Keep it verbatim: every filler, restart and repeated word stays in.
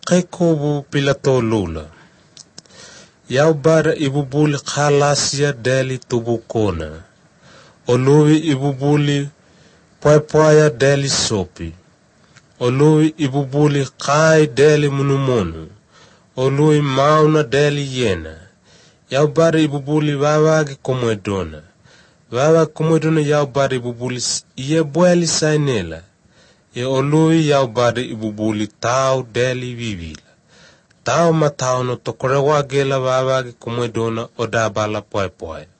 Kaikobu pilato lula. Yau bara ibubuli khalasia deli tubukona. Olui ibubuli poepoya deli sopi. Olui ibubuli kai deli munumonu. Olui mauna deli yena. Yau bara ibubuli wawagi komedona. Wawa komedona yau bara ibubuli iye bueli sainela. E olui yau bara ibubuli tau deli vivila. Tau matau no tokore wagela wawagi komedona odabala poe poe.